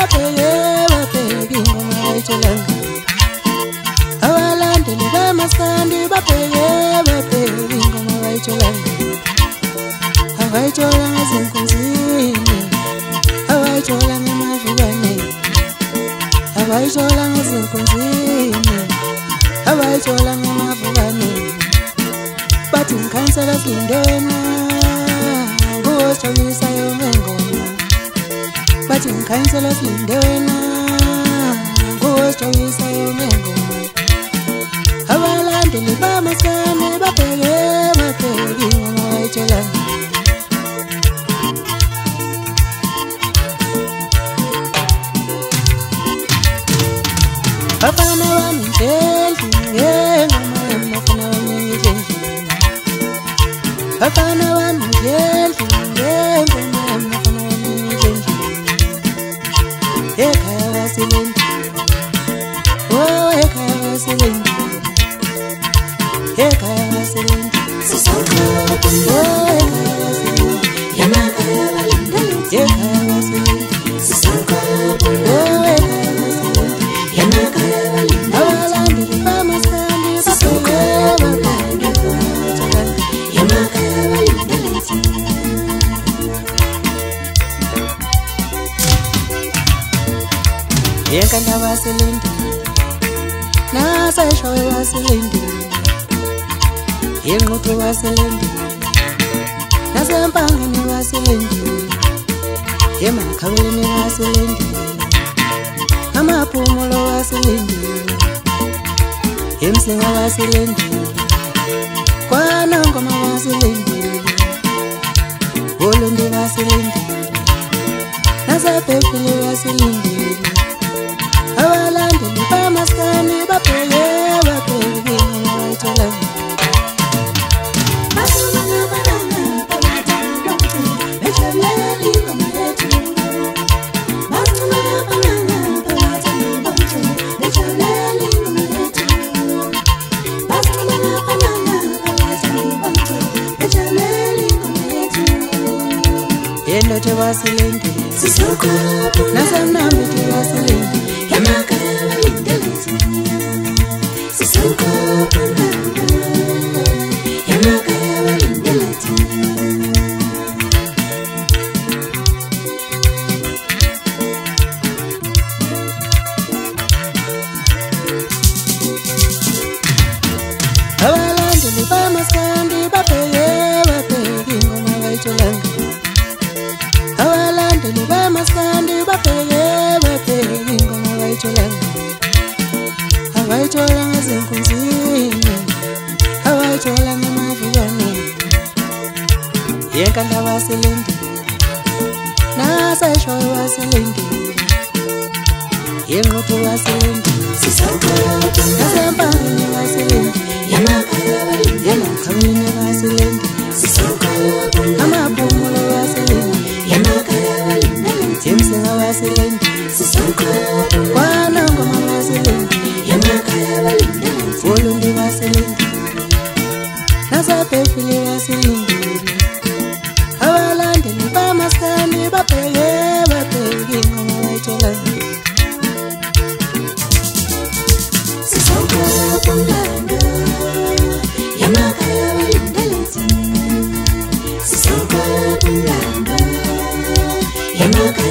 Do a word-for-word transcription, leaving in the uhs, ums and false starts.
bapeke bapeke ingoma bayitholanga. Abalandeli bamaskandi bapeke bapeke ingoma bayitholanga. Abayitholanga ezinkunzini, abayitholanga emavukane, abayitholanga ezinkunzini, abayitholanga emavukane. Bathi ngikhansela sindena ngosijabulisa yonke ngoma. Bathi ngikhansela sindena ngosijabulisa yonke ngoma. Abalandeli bamaskandi bapeke bapeke ingoma bayitholanga. Bafana wami ndendlu ngengoma yami bafana wami ngidendlu. Bafana wami ndendlu ngengoma yami bafana wami ngidendlu. Ekhaya waselendu, oh ekhaya waselendu, ekhaya waselendu. Oh ekhaya waselendu, yamakhaya waselendu, ekhaya waselendu. Oh ekhaya waselendu, yamakhaya waselendu. Abalandeli bamaskandi bapeke bapeke yamakhaya waselendu. Yenkanda waselendu, naseshowe waselendu, yenquthu waselendu, nasempangeni waselendu, yemakhabeni waselendu, amaphumulo waselendu, yemsinga waselendu, kwanongoma waselendu, ulundi waselendu, nasephephile waselendu. Abalandeli bamaskandi bapeke bapeke ingoma bayitholanga. Yendote waselendu, nasemnambiti waselendu, yamakhaya waselendu. Yamakhaya waselendu. Abalandeli bamaskandi bapeke bapeke ingoma bayitholanga. Abalandeli bamaskandi bapeke bapeke ingoma bayitholanga. Abayitholanga ezinkunzini, abayitholanga emavukane. Yenkanda waselendu, naseshowe waselendu, yenquthu waselendu, nasempangeni waselendu, yamakhaya waselendu, waselendu. Amaphumulo waselendu, yamakhaya waselendu, yemsinga waselendu, kwanongoma waselendu, yamakhaya waselendu, ulundi waselendu, nasephephile waselendu. Abalandeli bamaskandi bapeke bapeke ingoma bayitholanga. Yamakhaya waselendu, yamakhaya